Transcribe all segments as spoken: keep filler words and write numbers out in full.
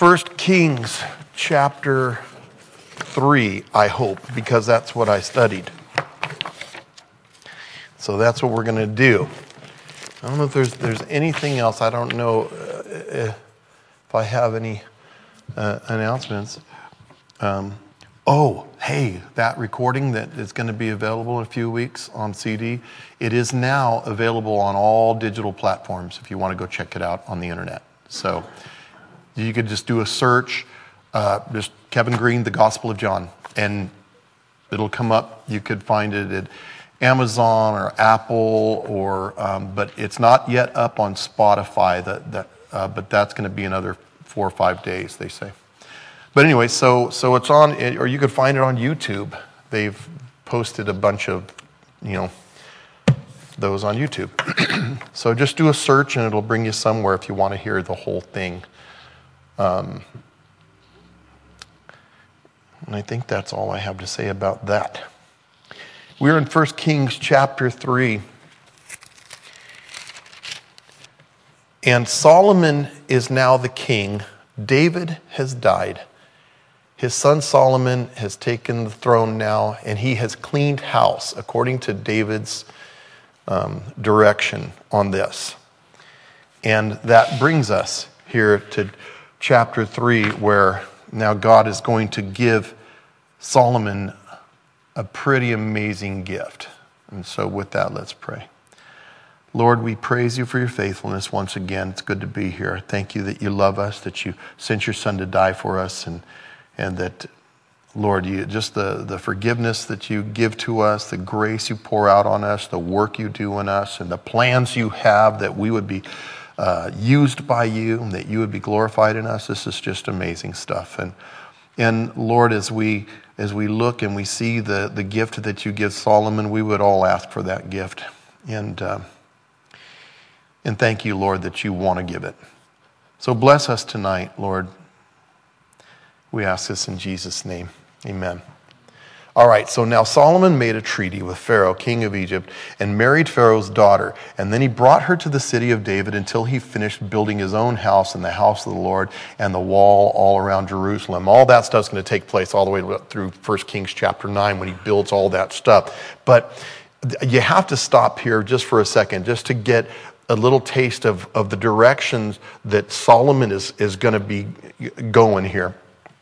First Kings chapter three, I hope, because that's what I studied. So that's what we're going to do. I don't know if there's there's anything else. I don't know uh, if I have any uh, announcements. Um, oh, hey, that recording that is going to be available in a few weeks on C D, it is now available on all digital platforms if you want to go check it out on the internet. So you could just do a search, uh, just Kevin Green, The Gospel of John, and it'll come up. You could find it at Amazon or Apple, or um, but it's not yet up on Spotify. That that, uh, but that's going to be another four or five days, they say. But anyway, so so it's on, or you could find it on YouTube. They've posted a bunch of, you know, those on YouTube. So just do a search, and it'll bring you somewhere if you want to hear the whole thing. Um, and I think that's all I have to say about that. We're in First Kings chapter three. And Solomon is now the king. David has died. His son Solomon has taken the throne now, and he has cleaned house according to David's um, direction on this. And that brings us here to chapter three, where now God is going to give Solomon a pretty amazing gift. And so with that, let's pray. Lord, we praise you for your faithfulness once again. It's good to be here. Thank you that you love us, that you sent your son to die for us, and and that, Lord, you just the, the forgiveness that you give to us, the grace you pour out on us, the work you do in us, and the plans you have that we would be uh, used by you, and that you would be glorified in us. This is just amazing stuff. And and Lord, as we as we look and we see the, the gift that you give Solomon, we would all ask for that gift. And uh, And thank you, Lord, that you want to give it. So bless us tonight, Lord. We ask this in Jesus' name. Amen. All right, so now Solomon made a treaty with Pharaoh, king of Egypt, and married Pharaoh's daughter. And then he brought her to the city of David until he finished building his own house and the house of the Lord and the wall all around Jerusalem. All that stuff's going to take place all the way through First Kings chapter nine when he builds all that stuff. But you have to stop here just for a second, just to get a little taste of, of the directions that Solomon is, is going to be going here.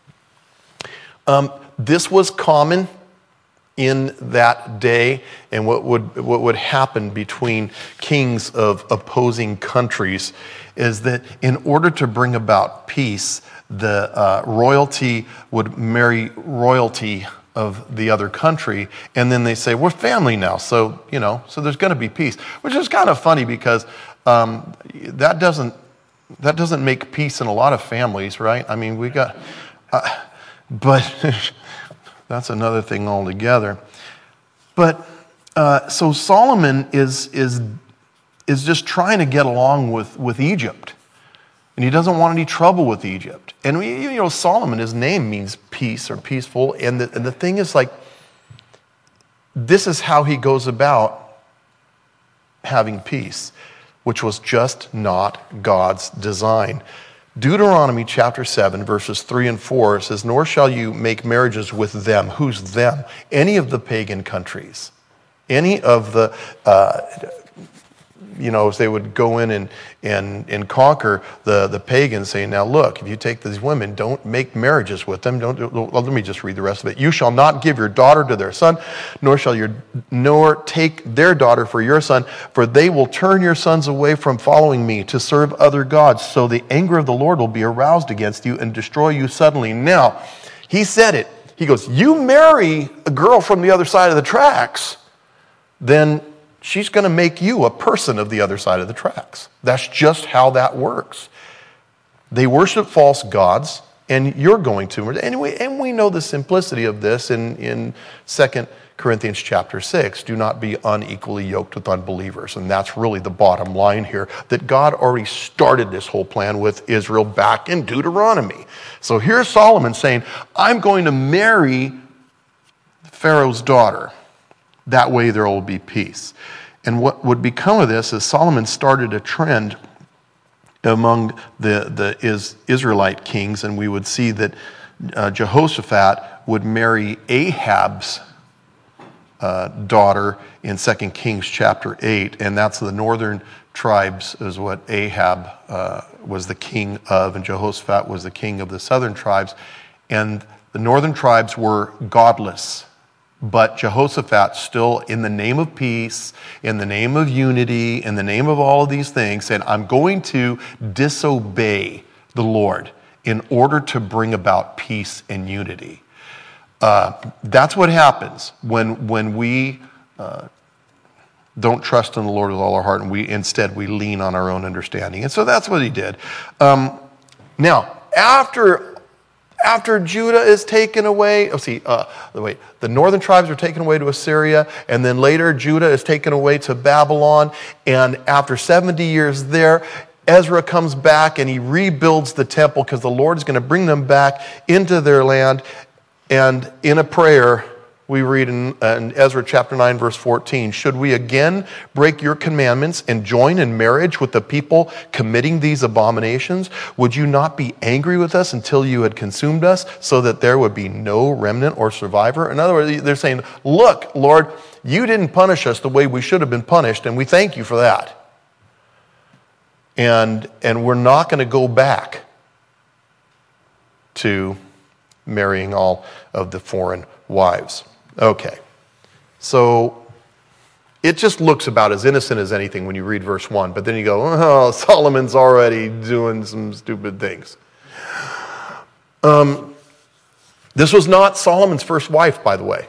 Um, this was common in that day, and what would what would happen between kings of opposing countries is that in order to bring about peace, the uh, royalty would marry royalty of the other country, and then they say, we're family now, so, you know, so there's going to be peace, which is kind of funny because um, that doesn't that doesn't make peace in a lot of families, right? I mean, we got, uh, but that's another thing altogether. But uh, so Solomon is is is just trying to get along with with Egypt. And he doesn't want any trouble with Egypt. And we, you know, Solomon, his name means peace or peaceful. And the, and the thing is, like, this is how he goes about having peace, which was just not God's design. Deuteronomy chapter seven, verses three and four says, nor shall you make marriages with them. Who's them? Any of the pagan countries. Any of the... Uh, you know, as they would go in and, and, and conquer the, the pagans, saying, now look, if you take these women, don't make marriages with them. Don't. Well, let me just read the rest of it. You shall not give your daughter to their son, nor shall your nor take their daughter for your son, for they will turn your sons away from following me to serve other gods. So the anger of the Lord will be aroused against you and destroy you suddenly. Now, he said it. He goes, you marry a girl from the other side of the tracks, then she's going to make you a person of the other side of the tracks. That's just how that works. They worship false gods, and you're going to. Anyway, and we know the simplicity of this in, in Second Corinthians chapter six. Do not be unequally yoked with unbelievers. And that's really the bottom line here, that God already started this whole plan with Israel back in Deuteronomy. So here's Solomon saying, I'm going to marry Pharaoh's daughter. That way there will be peace. And what would become of this is Solomon started a trend among the, the is, Israelite kings, and we would see that uh, Jehoshaphat would marry Ahab's uh, daughter in Second Kings chapter eight, and that's the northern tribes is what Ahab uh, was the king of, and Jehoshaphat was the king of the southern tribes. And the northern tribes were godless, but Jehoshaphat still, in the name of peace, in the name of unity, in the name of all of these things, said, I'm going to disobey the Lord in order to bring about peace and unity. Uh, that's what happens when, when we uh, don't trust in the Lord with all our heart, and we instead we lean on our own understanding. And so that's what he did. Um, now, after after Judah is taken away, oh, see, uh, wait, the northern tribes are taken away to Assyria, and then later Judah is taken away to Babylon. And after seventy years there, Ezra comes back and he rebuilds the temple because the Lord is going to bring them back into their land. And in a prayer, we read in, uh, in Ezra chapter nine, verse fourteen, should we again break your commandments and join in marriage with the people committing these abominations? Would you not be angry with us until you had consumed us so that there would be no remnant or survivor? In other words, they're saying, look, Lord, you didn't punish us the way we should have been punished, and we thank you for that. And, and we're not going to go back to marrying all of the foreign wives. Okay, so it just looks about as innocent as anything when you read verse one, but then you go, oh, Solomon's already doing some stupid things. Um, this was not Solomon's first wife, by the way.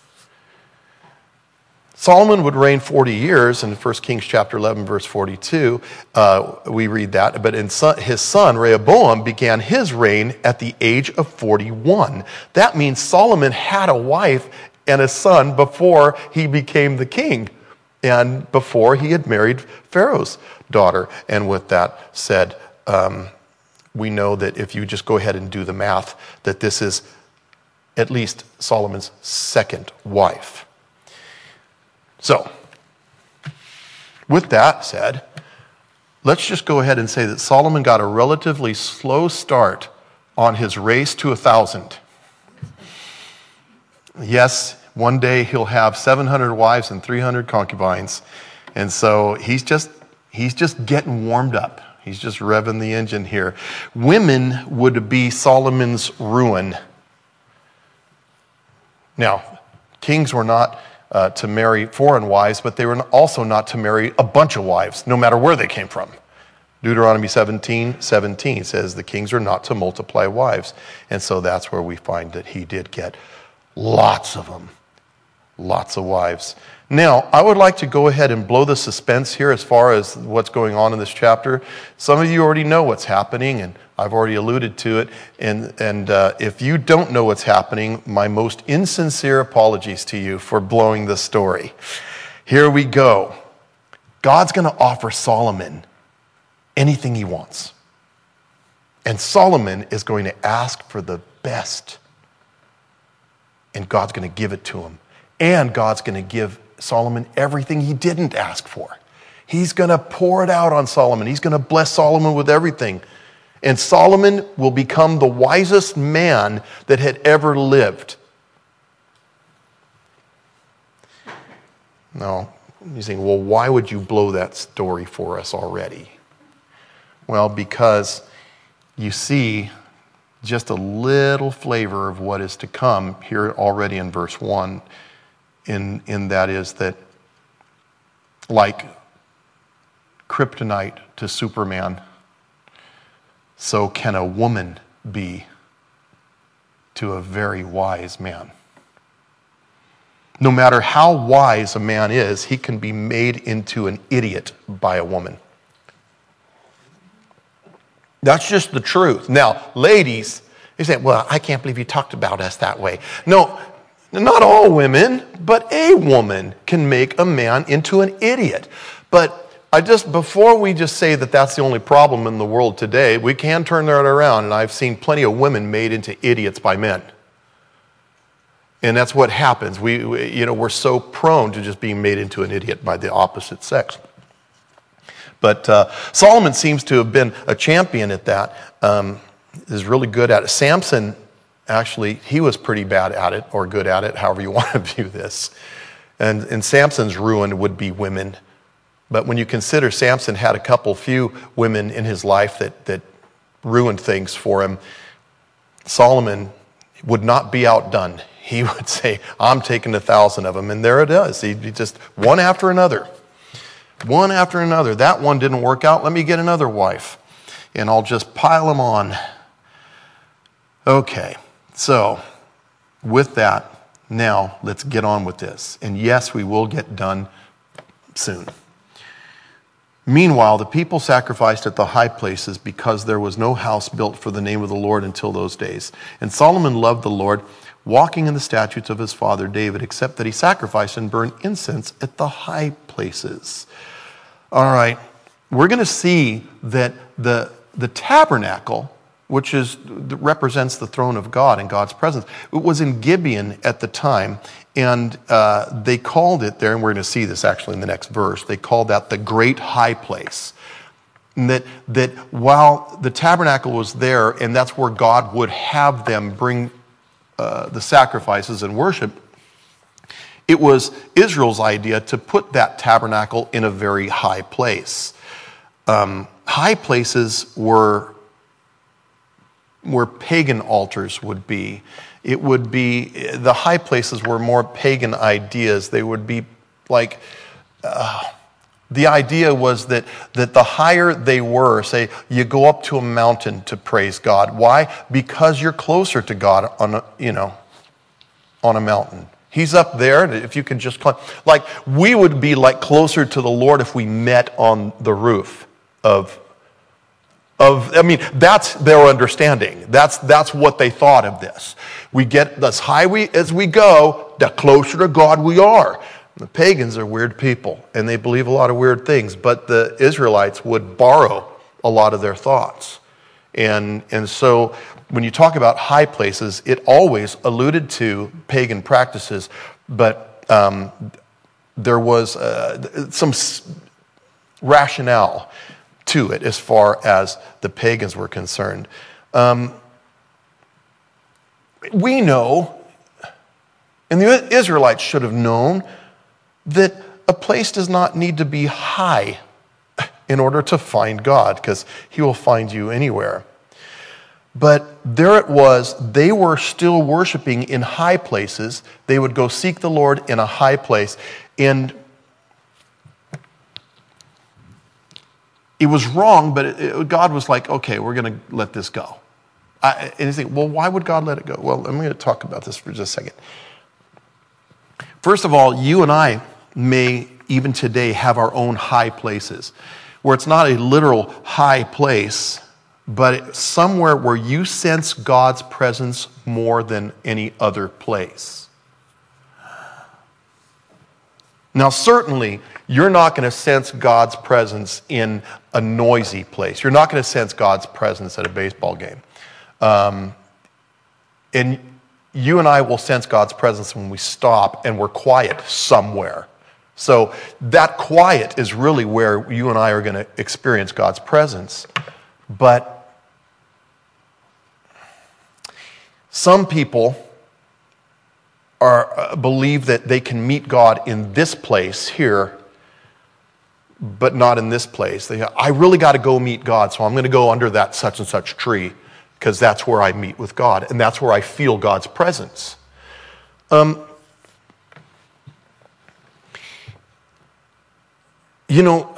Solomon would reign forty years, in First Kings chapter eleven, verse forty-two, uh, we read that. But in son, his son, Rehoboam, began his reign at the age of forty-one. That means Solomon had a wife and a son before he became the king, and before he had married Pharaoh's daughter. And with that said, um, we know that if you just go ahead and do the math, that this is at least Solomon's second wife. So, with that said, let's just go ahead and say that Solomon got a relatively slow start on his race to a thousand. Yes, one day he'll have seven hundred wives and three hundred concubines. And so he's just he's just getting warmed up. He's just revving the engine here. Women would be Solomon's ruin. Now, kings were not uh, to marry foreign wives, but they were also not to marry a bunch of wives, no matter where they came from. Deuteronomy seventeen seventeen says the kings are not to multiply wives. And so that's where we find that he did get lots of them. Lots of wives. Now, I would like to go ahead and blow the suspense here as far as what's going on in this chapter. Some of you already know what's happening, and I've already alluded to it. And, and uh, if you don't know what's happening, my most insincere apologies to you for blowing the story. Here we go. God's going to offer Solomon anything he wants. And Solomon is going to ask for the best. And God's going to give it to him. And God's going to give Solomon everything he didn't ask for. He's going to pour it out on Solomon. He's going to bless Solomon with everything. And Solomon will become the wisest man that had ever lived. Now, you're saying, well, why would you blow that story for us already? Well, because you see just a little flavor of what is to come here already in verse one. In, in that is that like kryptonite to Superman, so can a woman be to a very wise man. No matter how wise a man is, he can be made into an idiot by a woman. That's just the truth. Now, ladies, you say, well, I can't believe you talked about us that way. No, not all women, but a woman can make a man into an idiot. But I just, before we just say that that's the only problem in the world today, we can turn that around, and I've seen plenty of women made into idiots by men. And that's what happens. We, we you know, we're so prone to just being made into an idiot by the opposite sex. But uh, Solomon seems to have been a champion at that. Um, is really good at it. Samson, actually, he was pretty bad at it, or good at it, however you want to view this. And, and Samson's ruin would be women. But when you consider Samson had a couple few women in his life that, that ruined things for him, Solomon would not be outdone. He would say, I'm taking a thousand of them. And there it is. He, he just, one after another. One after another. That one didn't work out. Let me get another wife. And I'll just pile them on. Okay. So, with that, now let's get on with this. And yes, we will get done soon. Meanwhile, the people sacrificed at the high places because there was no house built for the name of the Lord until those days. And Solomon loved the Lord, walking in the statutes of his father David, except that he sacrificed and burned incense at the high places. All right, we're going to see that the, the tabernacle, which is represents the throne of God and God's presence, it was in Gibeon at the time. And uh, they called it there, and we're going to see this actually in the next verse, they called that the great high place. And that, that while the tabernacle was there, and that's where God would have them bring uh, the sacrifices and worship, it was Israel's idea to put that tabernacle in a very high place. Um, high places were where pagan altars would be. It would be, the high places were more pagan ideas. They would be like, uh, the idea was that, that the higher they were, say, you go up to a mountain to praise God. Why? Because you're closer to God on a, you know, on a mountain. He's up there, if you can just climb. Like, we would be like closer to the Lord if we met on the roof of Of, I mean, that's their understanding. That's that's what they thought of this. We get as high we, as we go, the closer to God we are. The pagans are weird people, and they believe a lot of weird things, but the Israelites would borrow a lot of their thoughts. And, and so when you talk about high places, it always alluded to pagan practices, but um, there was uh, some rationale to it as far as the pagans were concerned. Um, we know, and the Israelites should have known, that a place does not need to be high in order to find God, because he will find you anywhere. But there it was, they were still worshiping in high places. They would go seek the Lord in a high place. And it was wrong, but it, it, God was like, okay, we're going to let this go. I, and you think, well, why would God let it go? Well, I'm going to talk about this for just a second. First of all, you and I may even today have our own high places, where it's not a literal high place, but it's somewhere where you sense God's presence more than any other place. Now, certainly, you're not going to sense God's presence in a noisy place. You're not going to sense God's presence at a baseball game. Um, and you and I will sense God's presence when we stop and we're quiet somewhere. So that quiet is really where you and I are going to experience God's presence. But some people are uh, believe that they can meet God in this place here, but not in this place. They, I really got to go meet God, so I'm going to go under that such and such tree because that's where I meet with God, and that's where I feel God's presence. Um, you know,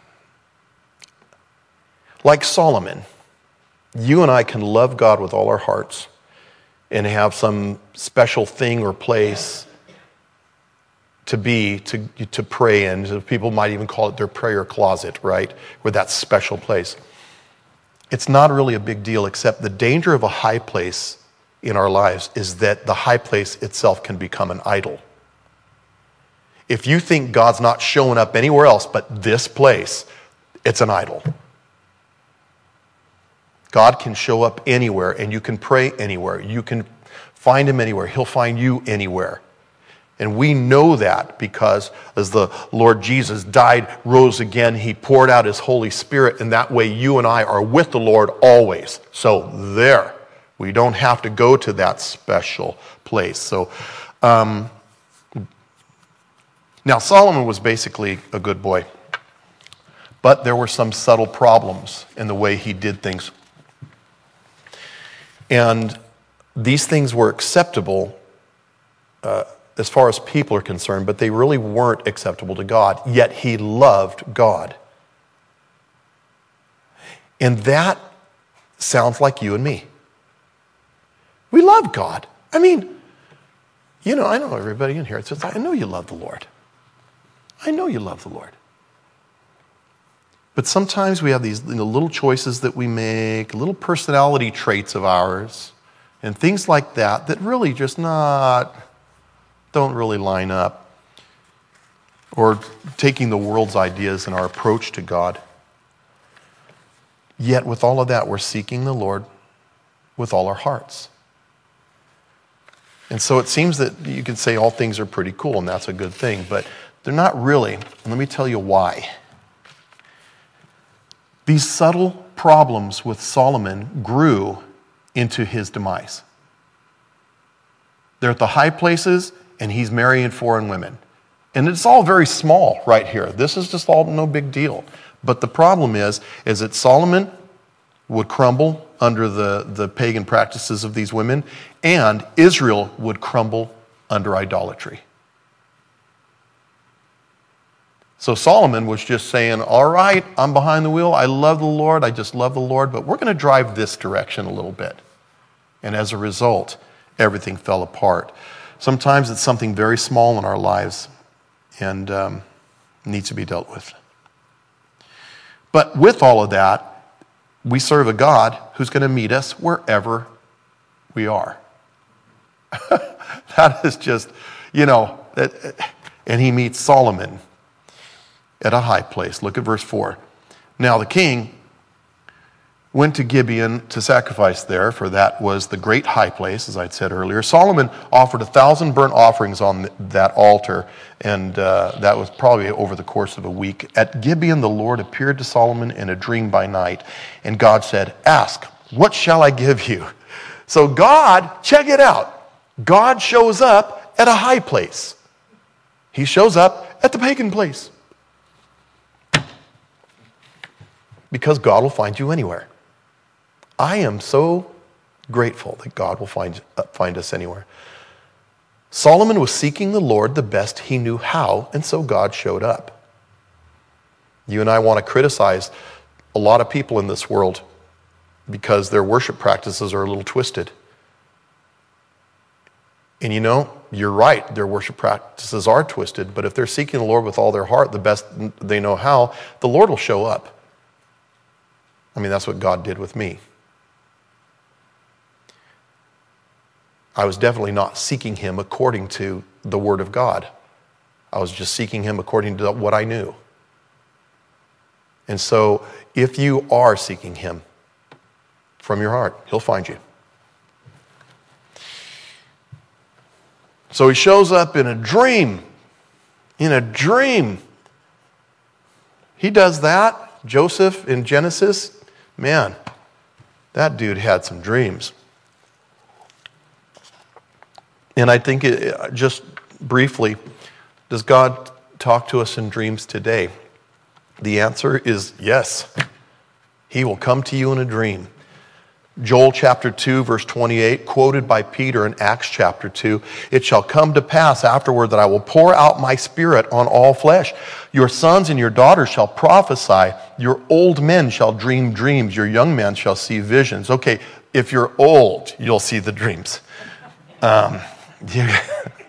like Solomon, you and I can love God with all our hearts and have some special thing or place to be, to, to pray in. People might even call it their prayer closet, right? Where that special place. It's not really a big deal, except the danger of a high place in our lives is that the high place itself can become an idol. If you think God's not showing up anywhere else but this place, it's an idol. God can show up anywhere, and you can pray anywhere. You can find him anywhere. He'll find you anywhere. And we know that because as the Lord Jesus died, rose again, he poured out his Holy Spirit, and that way you and I are with the Lord always. So there, we don't have to go to that special place. So um, now Solomon was basically a good boy, but there were some subtle problems in the way he did things. And these things were acceptable uh, as far as people are concerned, but they really weren't acceptable to God, yet he loved God. And that sounds like you and me. We love God. I mean, you know, I know everybody in here. It's just, I know you love the Lord. I know you love the Lord. But sometimes we have these you know, little choices that we make, little personality traits of ours, and things like that that really just not... don't really line up, or taking the world's ideas and our approach to God. Yet with all of that, we're seeking the Lord with all our hearts. And so it seems that you can say all things are pretty cool, and that's a good thing, but they're not really. And let me tell you why. These subtle problems with Solomon grew into his demise. They're at the high places, and he's marrying foreign women. And it's all very small right here. This is just all no big deal. But the problem is, is that Solomon would crumble under the, the pagan practices of these women, and Israel would crumble under idolatry. So Solomon was just saying, all right, I'm behind the wheel. I love the Lord. I just love the Lord. But we're going to drive this direction a little bit. And as a result, everything fell apart. Sometimes it's something very small in our lives and um, needs to be dealt with. But with all of that, we serve a God who's going to meet us wherever we are. That is just, you know, and he meets Solomon at a high place. Look at verse four. Now the king went to Gibeon to sacrifice there, for that was the great high place, as I'd said earlier. Solomon offered a thousand burnt offerings on that altar, and uh, that was probably over the course of a week. At Gibeon, the Lord appeared to Solomon in a dream by night, and God said, ask, what shall I give you? So God, check it out, God shows up at a high place. He shows up at the pagan place. Because God will find you anywhere. I am so grateful that God will find, uh, find us anywhere. Solomon was seeking the Lord the best he knew how, and so God showed up. You and I want to criticize a lot of people in this world because their worship practices are a little twisted. And you know, you're right, their worship practices are twisted, but if they're seeking the Lord with all their heart, the best they know how, the Lord will show up. I mean, that's what God did with me. I was definitely not seeking him according to the Word of God. I was just seeking him according to what I knew. And so, if you are seeking him from your heart, he'll find you. So he shows up in a dream. In a dream. He does that. Joseph in Genesis, man, that dude had some dreams. And I think it, just briefly, does God talk to us in dreams today? The answer is yes. He will come to you in a dream. Joel chapter two, verse twenty-eight, quoted by Peter in Acts chapter two, it shall come to pass afterward that I will pour out my spirit on all flesh. Your sons and your daughters shall prophesy. Your old men shall dream dreams. Your young men shall see visions. Okay, if you're old, you'll see the dreams. Um, yeah.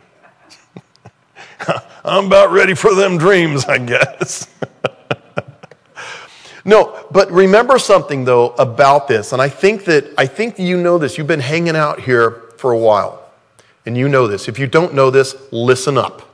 I'm about ready for them dreams, I guess. No, but remember something, though, about this, and I think that I think you know this. You've been hanging out here for a while, and you know this. If you don't know this, listen up.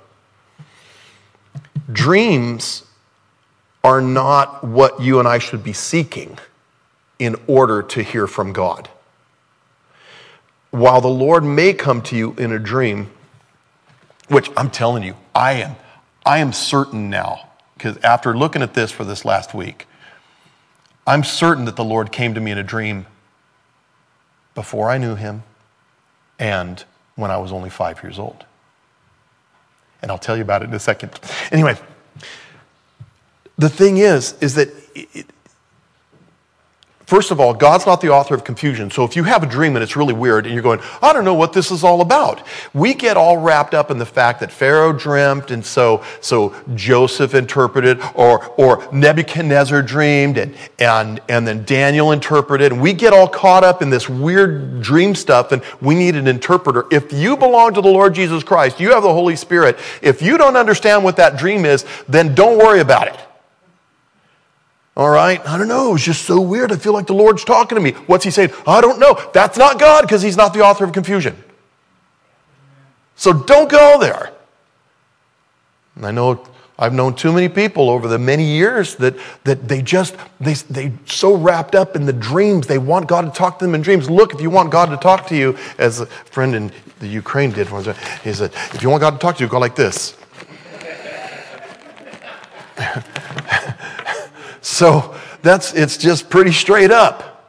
Dreams are not what you and I should be seeking in order to hear from God. While the Lord may come to you in a dream, which I'm telling you, I am, I am certain now, because after looking at this for this last week, I'm certain that the Lord came to me in a dream before I knew him and when I was only five years old. And I'll tell you about it in a second. Anyway, the thing is, is that, it, first of all, God's not the author of confusion. So if you have a dream and it's really weird and you're going, I don't know what this is all about. We get all wrapped up in the fact that Pharaoh dreamt and so so Joseph interpreted or or Nebuchadnezzar dreamed and, and, and then Daniel interpreted. And we get all caught up in this weird dream stuff and we need an interpreter. If you belong to the Lord Jesus Christ, you have the Holy Spirit. If you don't understand what that dream is, then don't worry about it. All right? I don't know. It's just so weird. I feel like the Lord's talking to me. What's he saying? I don't know. That's not God because he's not the author of confusion. So don't go there. And I know I've known too many people over the many years that, that they just, they, they so wrapped up in the dreams. They want God to talk to them in dreams. Look, if you want God to talk to you, as a friend in the Ukraine did, he said, if you want God to talk to you, go like this. So that's it's just pretty straight up.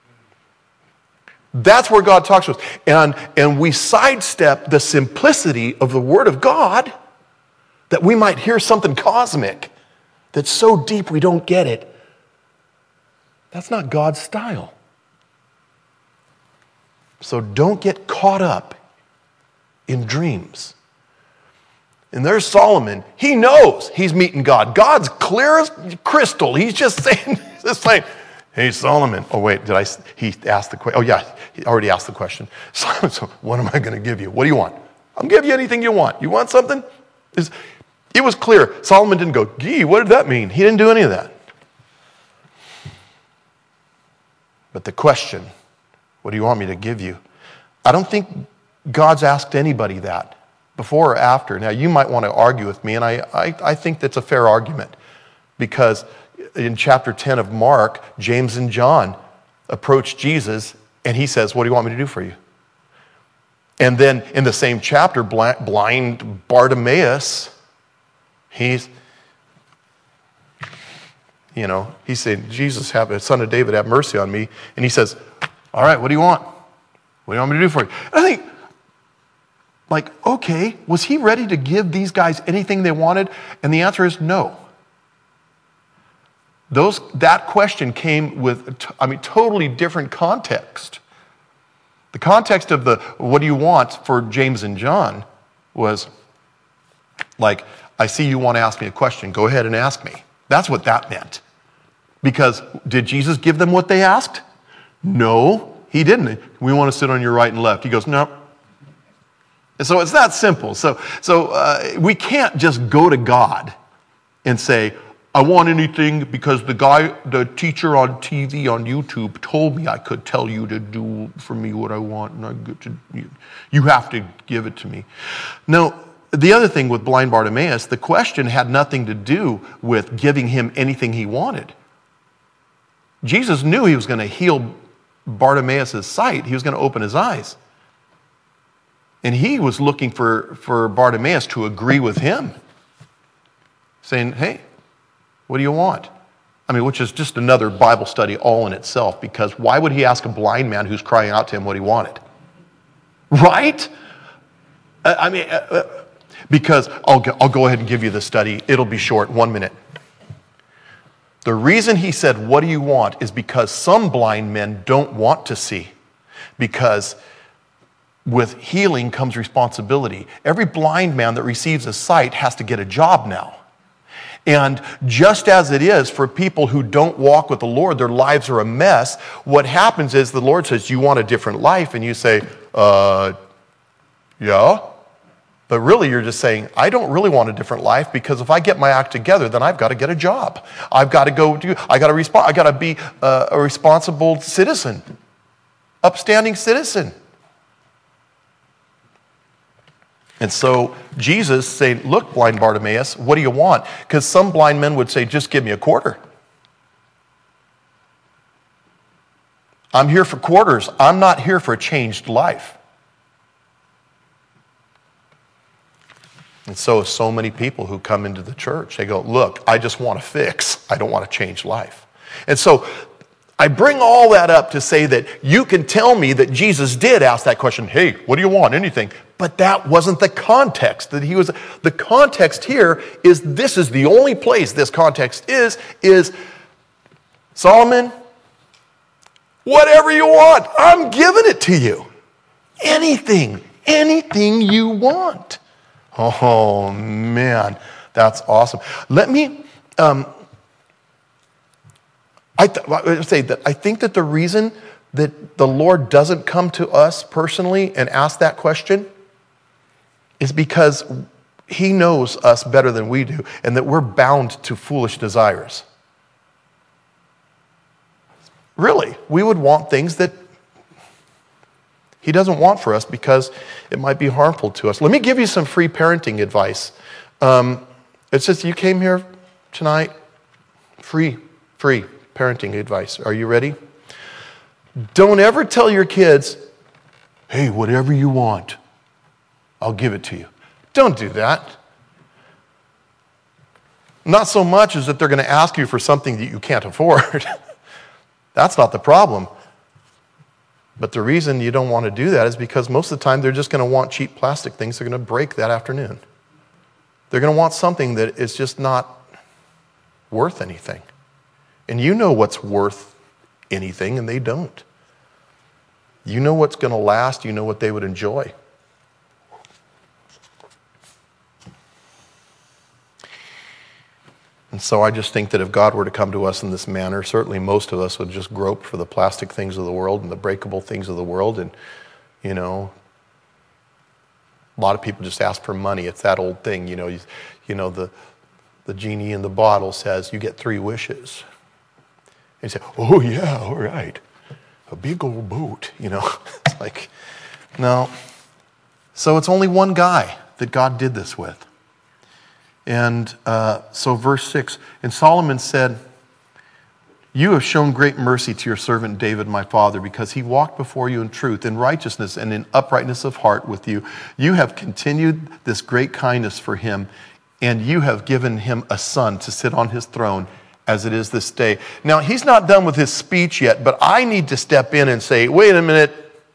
That's where God talks to us. And, and we sidestep the simplicity of the Word of God that we might hear something cosmic that's so deep we don't get it. That's not God's style. So don't get caught up in dreams. And there's Solomon. He knows he's meeting God. God's clear as crystal. He's just saying, just saying, hey, Solomon. Oh, wait, did I? He asked the question. Oh, yeah, he already asked the question. Solomon, so what am I going to give you? What do you want? I'll give you anything you want. You want something? It's, it was clear. Solomon didn't go, gee, what did that mean? He didn't do any of that. But the question, what do you want me to give you? I don't think God's asked anybody that. Before or after. Now, you might want to argue with me, and I, I, I think that's a fair argument. Because in chapter ten of Mark, James and John approach Jesus, and he says, what do you want me to do for you? And then in the same chapter, blind Bartimaeus, he's, you know, he's saying, Jesus, have, son of David, have mercy on me. And he says, all right, what do you want? What do you want me to do for you? And I think, like, okay, was he ready to give these guys anything they wanted? And the answer is no. Those, that question came with, I mean, totally different context. The context of the, what do you want for James and John was like, I see you want to ask me a question. Go ahead and ask me. That's what that meant. Because did Jesus give them what they asked? No, he didn't. We want to sit on your right and left. He goes, no. And so it's that simple. So, so uh, we can't just go to God and say, I want anything because the guy, the teacher on T V, on YouTube told me I could tell you to do for me what I want, and I get to, you, you have to give it to me. No, the other thing with blind Bartimaeus, the question had nothing to do with giving him anything he wanted. Jesus knew he was going to heal Bartimaeus' sight. He was going to open his eyes. And he was looking for, for Bartimaeus to agree with him, saying, hey, what do you want? I mean, which is just another Bible study all in itself, because why would he ask a blind man who's crying out to him what he wanted? Right? I mean, because I'll go, I'll go ahead and give you the study. It'll be short, one minute. The reason he said, what do you want, is because some blind men don't want to see. Because with healing comes responsibility. Every blind man that receives a sight has to get a job now. And just as it is for people who don't walk with the Lord, their lives are a mess. What happens is the Lord says, you want a different life? And you say, uh, yeah. But really you're just saying, I don't really want a different life, because if I get my act together, then I've got to get a job. I've got to go do, I got to respond, I got to be a, a responsible citizen, upstanding citizen. And so Jesus said, look, blind Bartimaeus, what do you want? Because some blind men would say, just give me a quarter. I'm here for quarters. I'm not here for a changed life. And so, so many people who come into the church, they go, look, I just want to fix. I don't want to change life. And so I bring all that up to say that you can tell me that Jesus did ask that question, hey, what do you want? Anything. But that wasn't the context that he was. The context here is, this is the only place this context is, is Solomon, whatever you want, I'm giving it to you. Anything, anything you want. Oh, man, that's awesome. Let me, um, I, th- I would say that I think that the reason that the Lord doesn't come to us personally and ask that question is because he knows us better than we do, and that we're bound to foolish desires. Really, we would want things that he doesn't want for us because it might be harmful to us. Let me give you some free parenting advice. Um, it's just, you came here tonight, free, free parenting advice. Are you ready? Don't ever tell your kids, hey, whatever you want, I'll give it to you. Don't do that. Not so much as that they're going to ask you for something that you can't afford. That's not the problem. But the reason you don't want to do that is because most of the time they're just going to want cheap plastic things they're going to break that afternoon. They're going to want something that is just not worth anything. And you know what's worth anything, and they don't. You know what's going to last. You know what they would enjoy. And so I just think that if God were to come to us in this manner, certainly most of us would just grope for the plastic things of the world and the breakable things of the world. And, you know, a lot of people just ask for money. It's that old thing, you know, you, you know, the, the genie in the bottle says you get three wishes. And you say, oh yeah, all right. A big old boat, you know. It's like, no. So it's only one guy that God did this with. And uh, so verse six, and Solomon said, you have shown great mercy to your servant David, my father, because he walked before you in truth, in righteousness, and in uprightness of heart with you. You have continued this great kindness for him, and you have given him a son to sit on his throne as it is this day. Now, he's not done with his speech yet, but I need to step in and say, wait a minute.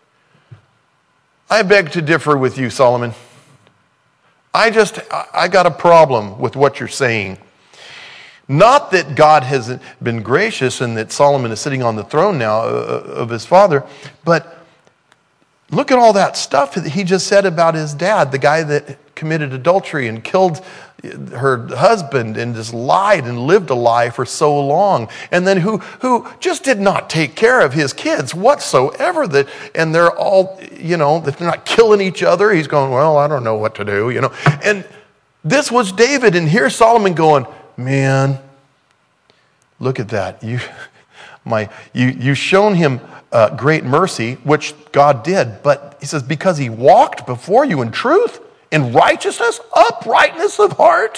I beg to differ with you, Solomon. I just, I got a problem with what you're saying. Not that God has been gracious and that Solomon is sitting on the throne now of his father, but look at all that stuff that he just said about his dad, the guy that committed adultery and killed her husband and just lied and lived a lie for so long. And then who who just did not take care of his kids whatsoever. That and they're all, you know, they're not killing each other. He's going, well, I don't know what to do, you know. And this was David, and here's Solomon going, man, look at that. You my you you've shown him uh, great mercy, which God did, but he says, because he walked before you in truth, in righteousness, uprightness of heart.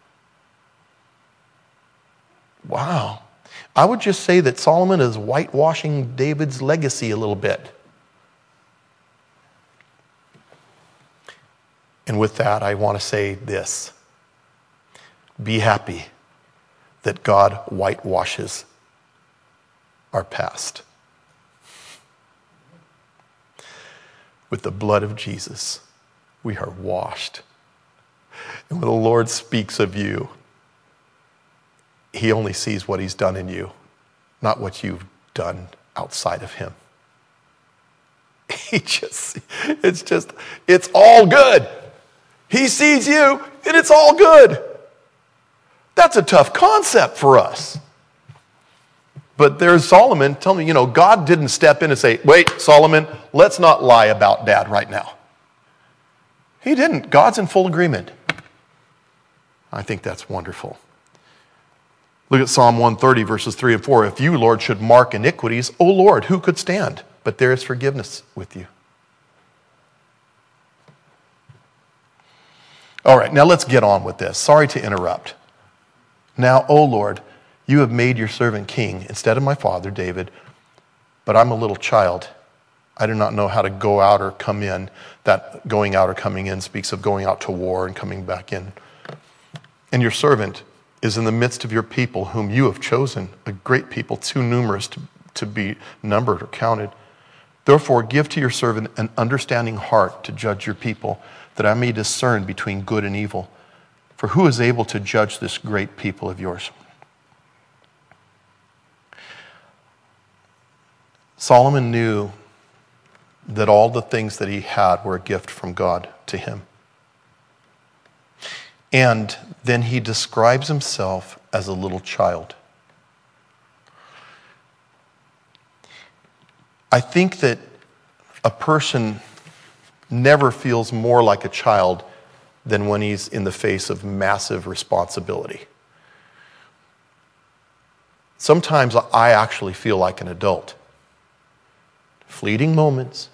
Wow. I would just say that Solomon is whitewashing David's legacy a little bit. And with that, I want to say this. Be happy that God whitewashes our past. With the blood of Jesus, we are washed. And when the Lord speaks of you, he only sees what he's done in you, not what you've done outside of him. He just, it's just, it's all good. He sees you, and it's all good. That's a tough concept for us. But there's Solomon telling me, you know, God didn't step in and say, wait, Solomon, let's not lie about dad right now. He didn't. God's in full agreement. I think that's wonderful. Look at Psalm one thirty, verses three and four. If you, Lord, should mark iniquities, O Lord, who could stand? But there is forgiveness with you. All right, now let's get on with this. Sorry to interrupt. Now, O Lord, you have made your servant king instead of my father David, but I'm a little child. I do not know how to go out or come in. That going out or coming in speaks of going out to war and coming back in. And your servant is in the midst of your people, whom you have chosen, a great people, too numerous to, to be numbered or counted. Therefore, give to your servant an understanding heart to judge your people, that I may discern between good and evil. For who is able to judge this great people of yours? Solomon knew that all the things that he had were a gift from God to him. And then he describes himself as a little child. I think that a person never feels more like a child than when he's in the face of massive responsibility. Sometimes I actually feel like an adult. Fleeting moments.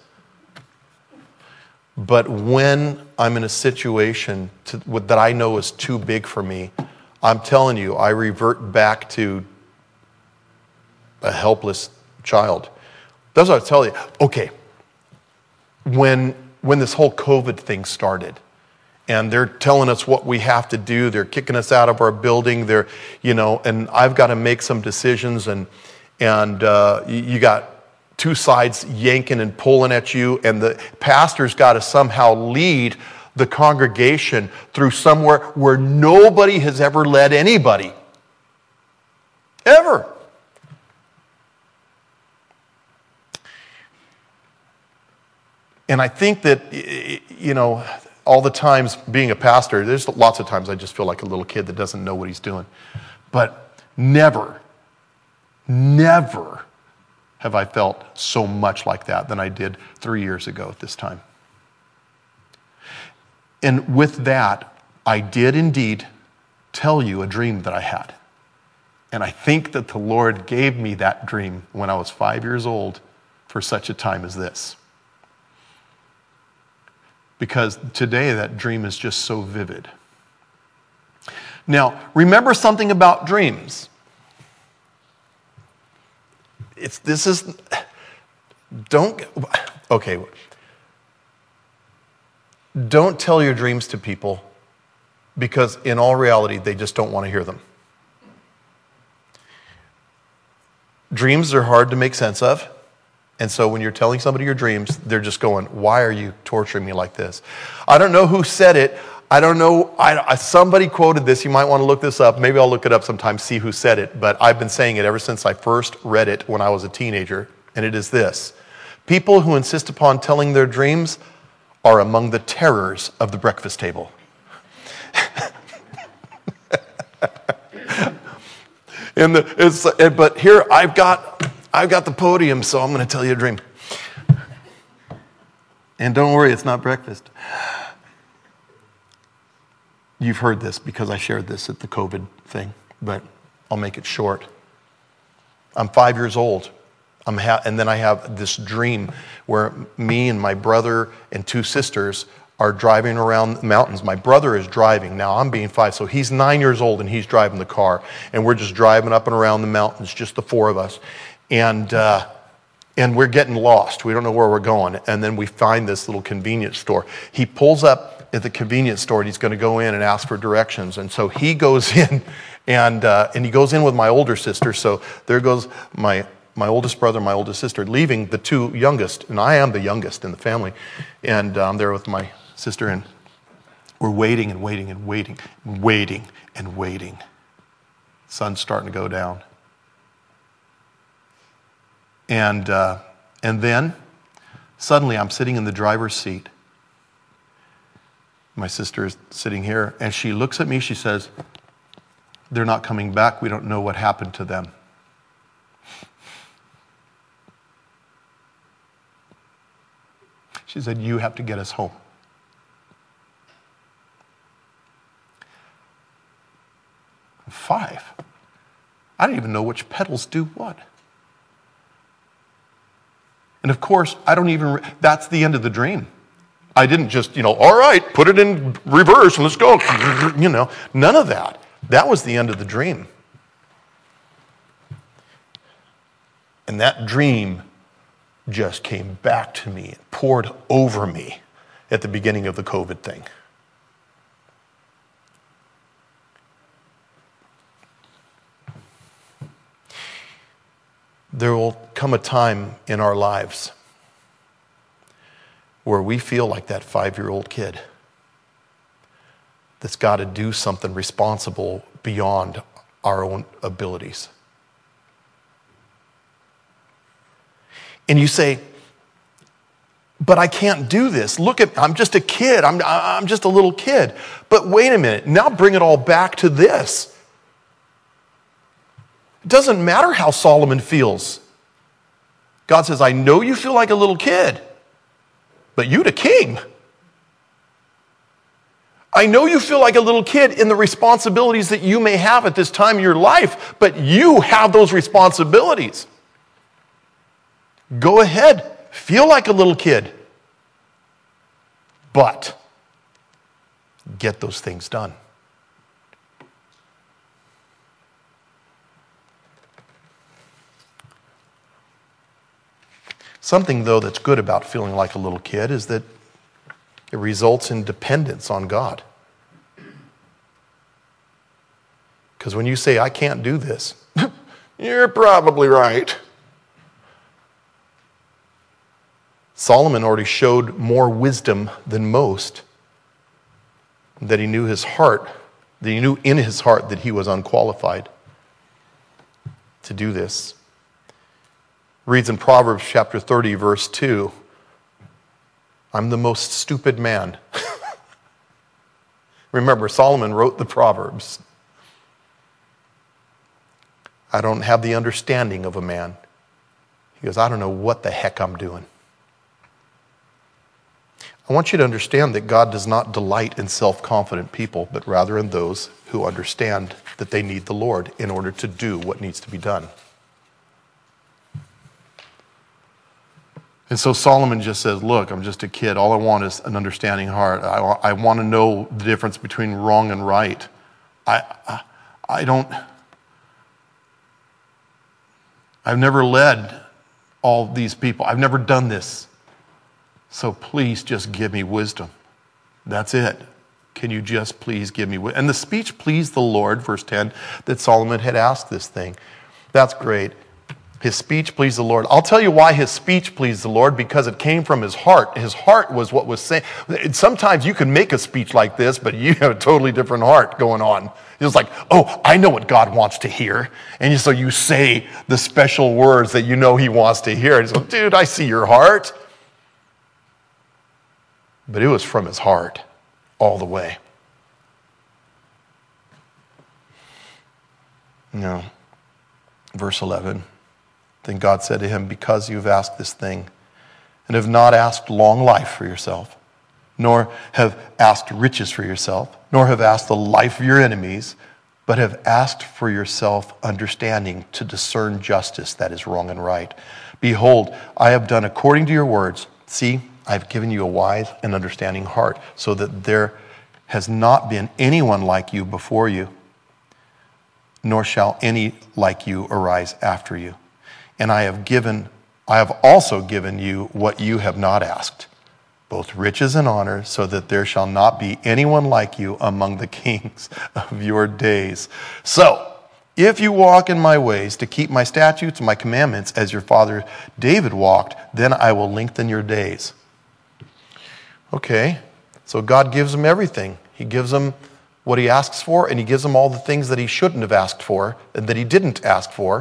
But when I'm in a situation to, that I know is too big for me, I'm telling you, I revert back to a helpless child. That's what I tell you. Okay, when when this whole COVID thing started, and they're telling us what we have to do, they're kicking us out of our building, they're, you know, and I've got to make some decisions, and and uh, you got two sides yanking and pulling at you, and the pastor's got to somehow lead the congregation through somewhere where nobody has ever led anybody. Ever. And I think that, you know, all the times being a pastor, there's lots of times I just feel like a little kid that doesn't know what he's doing. But never, never have I felt so much like that than I did three years ago at this time. And with that, I did indeed tell you a dream that I had. And I think that the Lord gave me that dream when I was five years old for such a time as this. Because today that dream is just so vivid. Now, remember something about dreams. It's, this is, don't, okay. Don't tell your dreams to people, because in all reality, they just don't want to hear them. Dreams are hard to make sense of. And so when you're telling somebody your dreams, they're just going, why are you torturing me like this? I don't know who said it. I don't know. I, I, somebody quoted this. You might want to look this up. Maybe I'll look it up sometime, see who said it. But I've been saying it ever since I first read it when I was a teenager. And it is this. People who insist upon telling their dreams are among the terrors of the breakfast table. and the, it's, but here I've got... I've got the podium, so I'm going to tell you a dream. And don't worry, it's not breakfast. You've heard this because I shared this at the COVID thing, but I'll make it short. I'm five years old, I'm ha- and then I have this dream where me and my brother and two sisters are driving around the mountains. My brother is driving. Now, I'm being five, so he's nine years old, and he's driving the car. And we're just driving up and around the mountains, just the four of us. And uh, and we're getting lost. We don't know where we're going. And then we find this little convenience store. He pulls up at the convenience store, and he's going to go in and ask for directions. And so he goes in, and uh, and he goes in with my older sister. So there goes my my oldest brother, my oldest sister, leaving the two youngest. And I am the youngest in the family. And I'm there with my sister, and we're waiting and waiting and waiting, and waiting and waiting. Sun's starting to go down. And uh, and then, suddenly, I'm sitting in the driver's seat. My sister is sitting here, and she looks at me, she says, they're not coming back, we don't know what happened to them. She said, you have to get us home. Five. I didn't even know which pedals do what. And of course, I don't even, re- that's the end of the dream. I didn't just, you know, all right, put it in reverse and let's go. You know, none of that. That was the end of the dream. And that dream just came back to me and poured over me at the beginning of the COVID thing. There will come a time in our lives where we feel like that five-year-old kid that's got to do something responsible beyond our own abilities. And you say, but I can't do this. Look at, I'm just a kid. I'm, I'm just a little kid. But wait a minute. Now bring it all back to this. It doesn't matter how Solomon feels. God says, I know you feel like a little kid, but you the king. I know you feel like a little kid in the responsibilities that you may have at this time in your life, but you have those responsibilities. Go ahead, feel like a little kid, but get those things done. Something, though, that's good about feeling like a little kid is that it results in dependence on God. Because when you say, I can't do this, you're probably right. Solomon already showed more wisdom than most, that he knew his heart, that he knew in his heart that he was unqualified to do this. Reads in Proverbs chapter thirty, verse two, I'm the most stupid man. Remember, Solomon wrote the Proverbs. I don't have the understanding of a man. He goes, I don't know what the heck I'm doing. I want you to understand that God does not delight in self-confident people, but rather in those who understand that they need the Lord in order to do what needs to be done. And so Solomon just says, look, I'm just a kid. All I want is an understanding heart. I, I want to know the difference between wrong and right. I, I, I don't, I've never led all these people. I've never done this. So please just give me wisdom. That's it. Can you just please give me wisdom? And the speech pleased the Lord, verse ten, that Solomon had asked this thing. That's great. His speech pleased the Lord. I'll tell you why his speech pleased the Lord, because it came from his heart. His heart was what was saying. Sometimes you can make a speech like this, but you have a totally different heart going on. It's like, oh, I know what God wants to hear. And so you say the special words that you know he wants to hear. And he's like, dude, I see your heart. But it was from his heart all the way. No. Verse eleven. Then God said to him, because you've asked this thing, and have not asked long life for yourself, nor have asked riches for yourself, nor have asked the life of your enemies, but have asked for yourself understanding to discern justice, that is wrong and right. Behold, I have done according to your words. See, I have given you a wise and understanding heart, so that there has not been anyone like you before you, nor shall any like you arise after you. And I have given, I have also given you what you have not asked, both riches and honor, so that there shall not be anyone like you among the kings of your days. So, if you walk in my ways to keep my statutes and my commandments as your father David walked, then I will lengthen your days. Okay, so God gives him everything. He gives him what he asks for, and he gives him all the things that he shouldn't have asked for, and that he didn't ask for.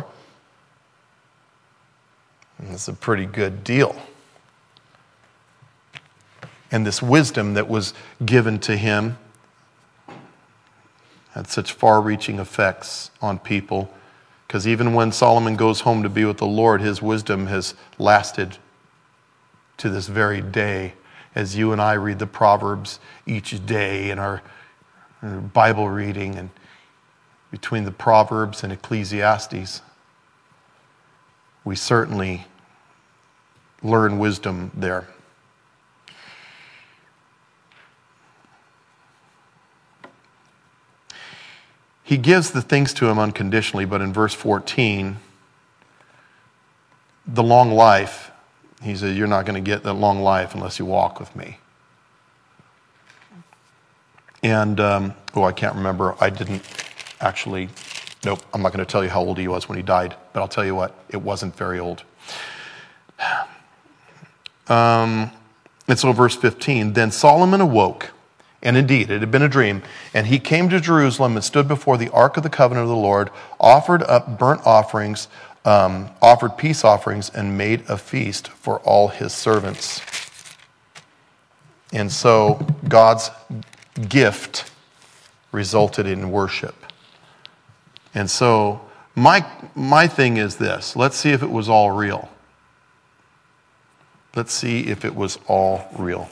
And it's a pretty good deal. And this wisdom that was given to him had such far-reaching effects on people, because even when Solomon goes home to be with the Lord, his wisdom has lasted to this very day, as you and I read the Proverbs each day in our Bible reading, and between the Proverbs and Ecclesiastes, we certainly learn wisdom there. He gives the things to him unconditionally, but in verse fourteen, the long life, He said, you're not going to get that long life unless you walk with me. And, um, oh, I can't remember. I didn't actually, nope, I'm not going to tell you how old he was when he died, but I'll tell you what, it wasn't very old. Um, and so verse fifteen, then Solomon awoke, and indeed it had been a dream, and he came to Jerusalem and stood before the ark of the covenant of the Lord, offered up burnt offerings, um, offered peace offerings, and made a feast for all his servants. And so God's gift resulted in worship. And so my my thing is this. Let's see if it was all real. Let's see if it was all real.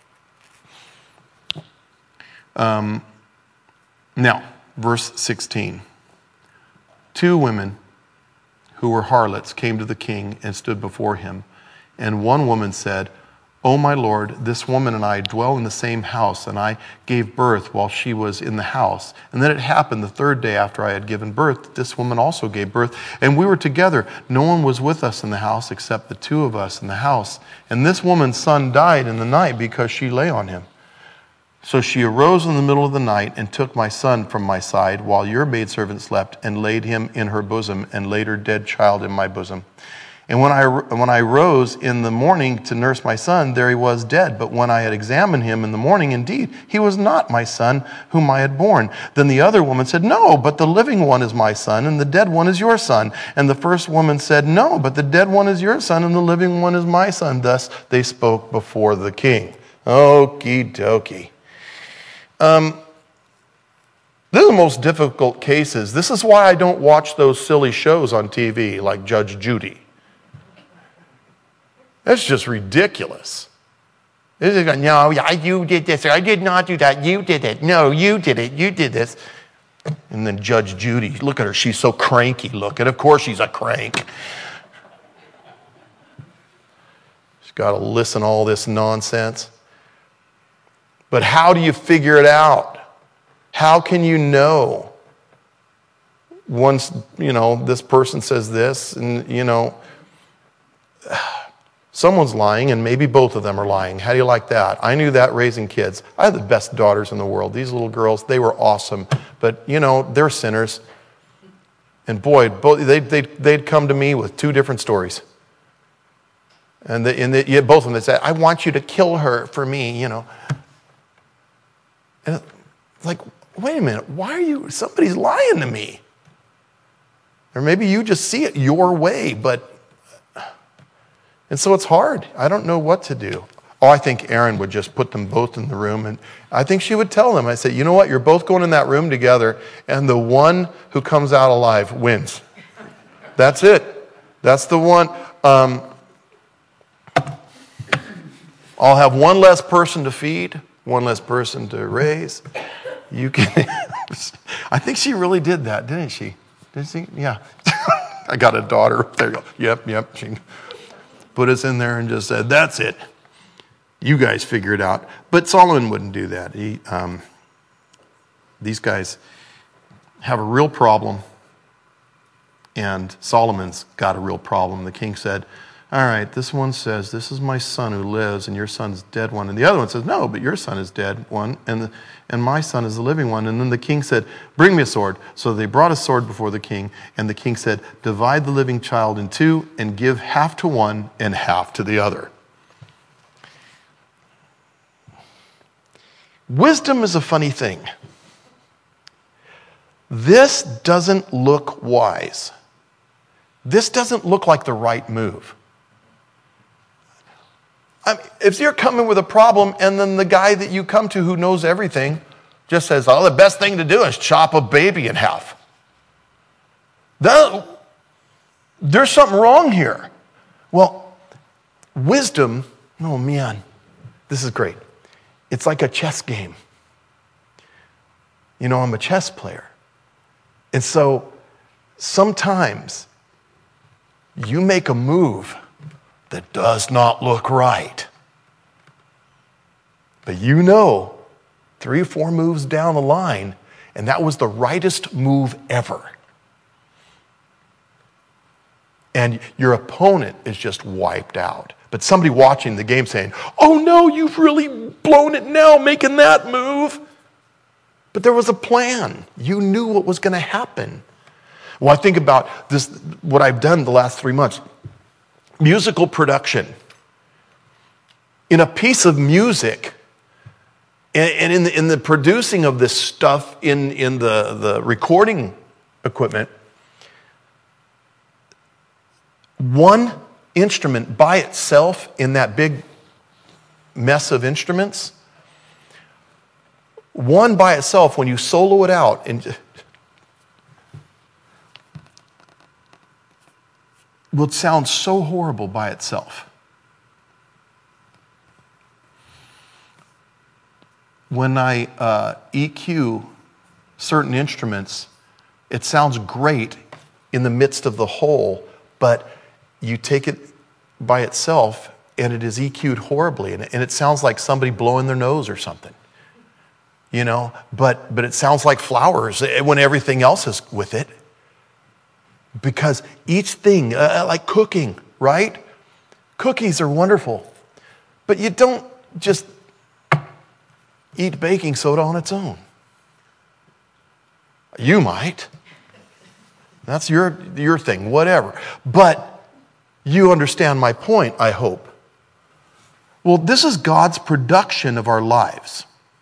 Um, now, verse sixteen. Two women who were harlots came to the king and stood before him. And one woman said, O my lord, this woman and I dwell in the same house, and I gave birth while she was in the house. And then it happened the third day after I had given birth, that this woman also gave birth, and we were together. No one was with us in the house except the two of us in the house. And this woman's son died in the night because she lay on him. So she arose in the middle of the night and took my son from my side while your maidservant slept, and laid him in her bosom, and laid her dead child in my bosom. And when I, when I rose in the morning to nurse my son, there he was dead. But when I had examined him in the morning, indeed, he was not my son whom I had born. Then the other woman said, no, but the living one is my son, and the dead one is your son. And the first woman said, no, but the dead one is your son, and the living one is my son. Thus they spoke before the king. Okie dokie. Um, this is the most difficult cases. This is why I don't watch those silly shows on T V like Judge Judy. That's just ridiculous. This is like, no, yeah, you did this. Or I did not do that. You did it. No, you did it. You did this. And then Judge Judy, look at her. She's so cranky looking. Of course she's a crank. She's got to listen to all this nonsense. But how do you figure it out? How can you know? Once, you know, this person says this, and, you know, someone's lying, and maybe both of them are lying. How do you like that? I knew that raising kids. I had the best daughters in the world. These little girls, they were awesome. But, you know, they're sinners. And boy, both, they'd, they'd, they'd come to me with two different stories. And, the, and the, yeah, both of them, they said, I want you to kill her for me, you know. And it's like, wait a minute, why are you, somebody's lying to me. Or maybe you just see it your way, but... And so it's hard. I don't know what to do. Oh, I think Erin would just put them both in the room, and I think she would tell them, I say, you know what, you're both going in that room together, and the one who comes out alive wins. That's it. That's the one. Um, I'll have one less person to feed, one less person to raise. You can. I think she really did that, didn't she? Did she? Yeah. I got a daughter. There you go. Yep, yep. She put us in there and just said, that's it. You guys figure it out. But Solomon wouldn't do that. He, um, these guys have a real problem, and Solomon's got a real problem. The king said, all right, this one says, this is my son who lives, and your son's dead one. And the other one says, no, but your son is dead one, and, the, and my son is the living one. And then the king said, bring me a sword. So they brought a sword before the king, and the king said, divide the living child in two, and give half to one and half to the other. Wisdom is a funny thing. This doesn't look wise. This doesn't look like the right move. I mean, if you're coming with a problem and then the guy that you come to who knows everything just says, oh, the best thing to do is chop a baby in half. That, there's something wrong here. Well, wisdom, oh man, this is great. It's like a chess game. You know, I'm a chess player. And so sometimes you make a move that does not look right. But you know, three or four moves down the line, and that was the rightest move ever. And your opponent is just wiped out. But somebody watching the game saying, oh no, you've really blown it now making that move. But there was a plan. You knew what was going to happen. Well, I think about this, what I've done the last three months. Musical production. In a piece of music, and in the, in the producing of this stuff in, in the, the recording equipment, one instrument by itself in that big mess of instruments, one by itself, when you solo it out, and will sound so horrible by itself. When I uh, E Q certain instruments, it sounds great in the midst of the whole, but you take it by itself and it is E Q'd horribly, and it, and it sounds like somebody blowing their nose or something, you know, but, but it sounds like flowers when everything else is with it. Because each thing, uh, like cooking, right? Cookies are wonderful, but you don't just eat baking soda on its own. You might. That's your, your thing, whatever. But you understand my point, I hope. Well, this is God's production of our lives.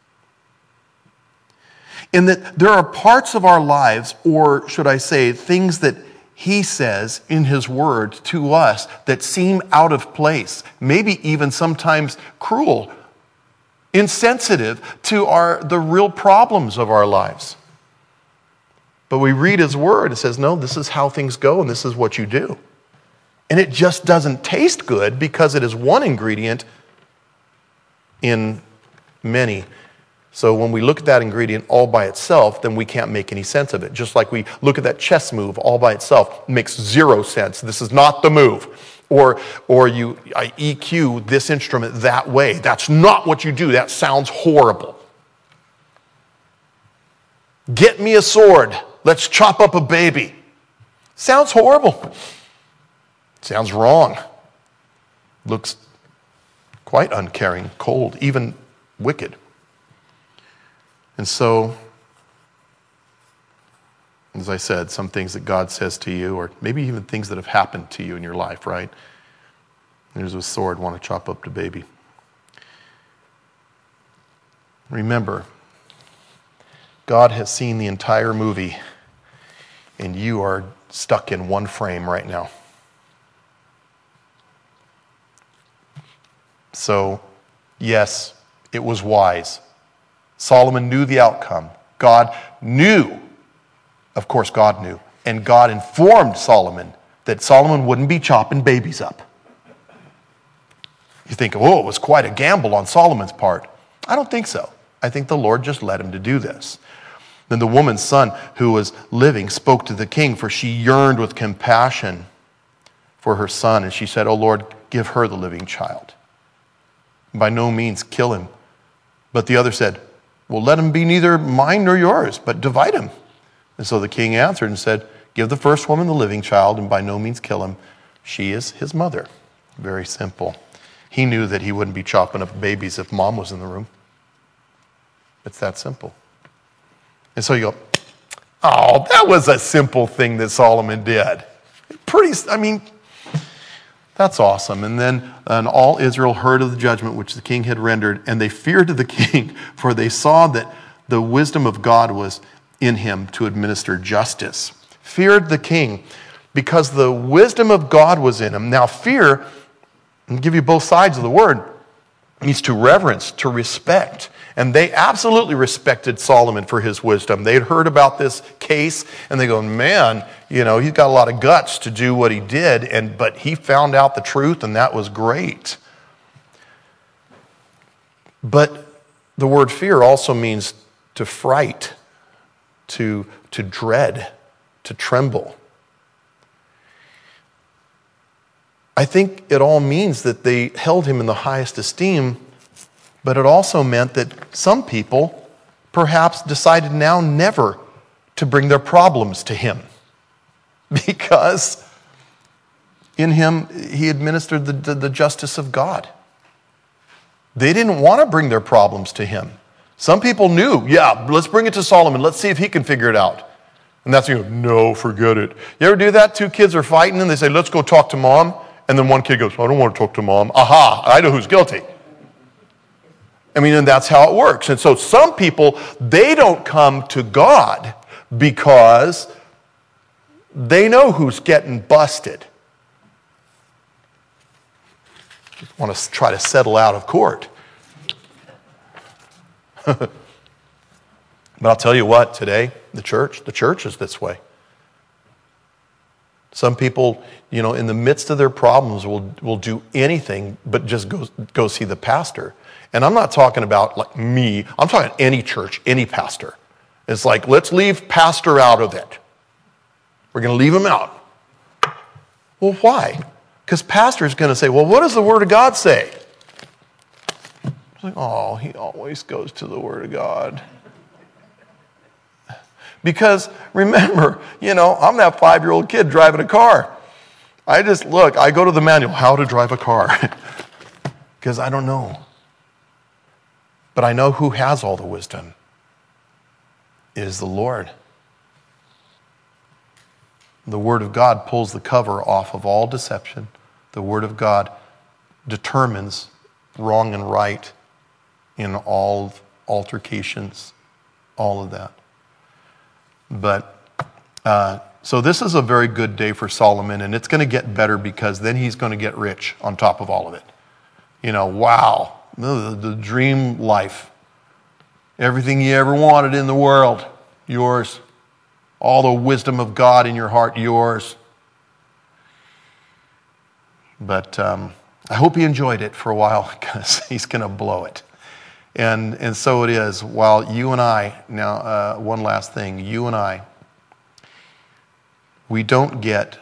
In that there are parts of our lives, or should I say, things that He says in His Word to us that seem out of place, maybe even sometimes cruel, insensitive to our the real problems of our lives. But we read His Word, it says, no, this is how things go and this is what you do. And it just doesn't taste good because it is one ingredient in many. So when we look at that ingredient all by itself, then we can't make any sense of it. Just like we look at that chess move all by itself, it makes zero sense. This is not the move. Or, or you I E Q this instrument that way. That's not what you do. That sounds horrible. Get me a sword. Let's chop up a baby. Sounds horrible. Sounds wrong. Looks quite uncaring, cold, even wicked. And so, as I said, some things that God says to you, or maybe even things that have happened to you in your life, right? There's a sword, want to chop up the baby. Remember, God has seen the entire movie, and you are stuck in one frame right now. So, yes, it was wise. Solomon knew the outcome. God knew. Of course, God knew. And God informed Solomon that Solomon wouldn't be chopping babies up. You think, oh, it was quite a gamble on Solomon's part. I don't think so. I think the Lord just led him to do this. Then the woman's son who was living spoke to the king, for she yearned with compassion for her son. And she said, oh Lord, give her the living child. By no means kill him. But the other said, well, let him be neither mine nor yours, but divide him. And so the king answered and said, give the first woman the living child, and by no means kill him. She is his mother. Very simple. He knew that he wouldn't be chopping up babies if mom was in the room. It's that simple. And so you go, oh, that was a simple thing that Solomon did. Pretty, I mean, that's awesome. And then and all Israel heard of the judgment which the king had rendered, and they feared the king, for they saw that the wisdom of God was in him to administer justice. Feared the king because the wisdom of God was in him. Now fear, I'll give you both sides of the word, means to reverence, to respect. And they absolutely respected Solomon for his wisdom. They had heard about this case, and they go, man, you know, he's got a lot of guts to do what he did, and but he found out the truth, and that was great. But the word fear also means to fright, to, to dread, to tremble. I think it all means that they held him in the highest esteem, but it also meant that some people perhaps decided now never to bring their problems to him because In him, he administered the, the, the justice of God. They didn't want to bring their problems to him. Some people knew, yeah, let's bring it to Solomon. Let's see if he can figure it out. And that's, you know, no, forget it. You ever do that? Two kids are fighting and they say, let's go talk to mom. And then one kid goes, I don't want to talk to mom. Aha, I know who's guilty. I mean, and that's how it works. And so some people, they don't come to God because they know who's getting busted. Just want to try to settle out of court. But I'll tell you what, today, the church, the church is this way. Some people, you know, in the midst of their problems will, will do anything but just go, go see the pastor. And I'm not talking about like me. I'm talking any church, any pastor. It's like, let's leave pastor out of it. We're going to leave him out. Well, why? Because pastor is going to say, well, what does the Word of God say? It's like, oh, he always goes to the Word of God. Because remember, you know, I'm that five-year-old kid driving a car. I just look, I go to the manual, how to drive a car. Because I don't know. But I know who has all the wisdom. It is the Lord. The Word of God pulls the cover off of all deception. The Word of God determines wrong and right in all altercations, all of that. But, uh, so this is a very good day for Solomon, and it's going to get better because then he's going to get rich on top of all of it. You know, wow, the, the dream life. Everything you ever wanted in the world, yours. All the wisdom of God in your heart, yours. But um, I hope he enjoyed it for a while because he's going to blow it. And and so it is. While you and I, now uh, one last thing, you and I, we don't get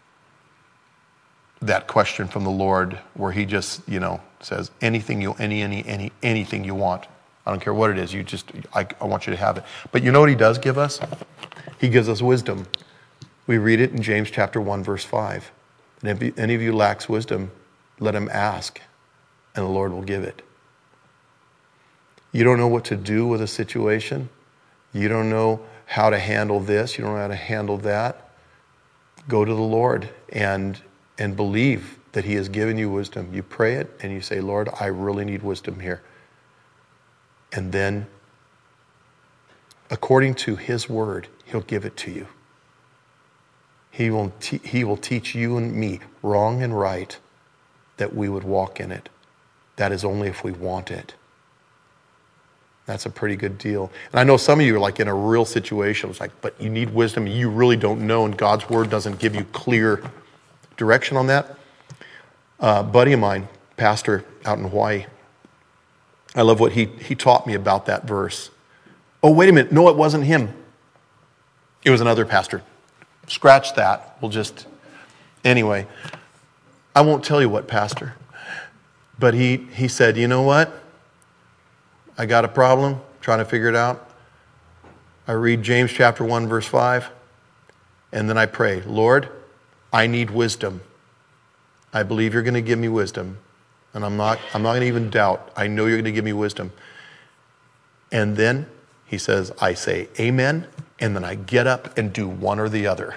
that question from the Lord where he just, you know, says anything you, any, any, any, anything you want. I don't care what it is. You just, I, I want you to have it. But you know what he does give us? He gives us wisdom. We read it in James chapter one, verse five. And if any of you lacks wisdom, let him ask, and the Lord will give it. You don't know what to do with a situation. You don't know how to handle this. You don't know how to handle that. Go to the Lord and, and believe that he has given you wisdom. You pray it and you say, Lord, I really need wisdom here. And then, according to his word, he'll give it to you. He will, te- he will teach you and me wrong and right that we would walk in it. That is only if we want it. That's a pretty good deal. And I know some of you are like in a real situation. It's like, but you need wisdom. You really don't know, and God's word doesn't give you clear direction on that. Uh, a buddy of mine, pastor out in Hawaii, I love what he, he taught me about that verse. Oh, wait a minute. No, it wasn't him. It was another pastor. Scratch that. We'll just, anyway, I won't tell you what pastor. But he, he said, you know what? I got a problem, trying to figure it out. I read James chapter one, verse five, and then I pray, Lord, I need wisdom. I believe you're going to give me wisdom. And I'm not, I'm not going to even doubt. I know you're going to give me wisdom. And then he says, I say amen, and then I get up and do one or the other.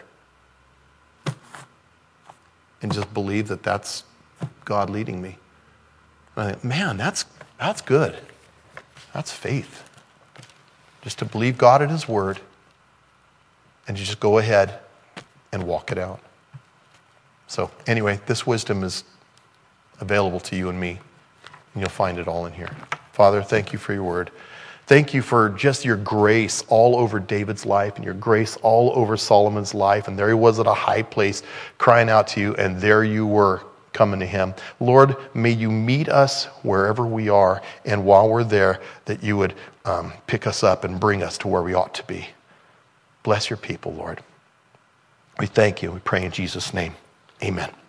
And just believe that that's God leading me. And I think, man, that's that's good. That's faith. Just to believe God at his word, and you just go ahead and walk it out. So anyway, this wisdom is available to you and me, and you'll find it all in here. Father, thank you for your word. Thank you for just your grace all over David's life and your grace all over Solomon's life. And there he was at a high place crying out to you, and there you were coming to him. Lord, may you meet us wherever we are, and while we're there, that you would um, pick us up and bring us to where we ought to be. Bless your people, Lord. We thank you. We pray in Jesus' name. Amen.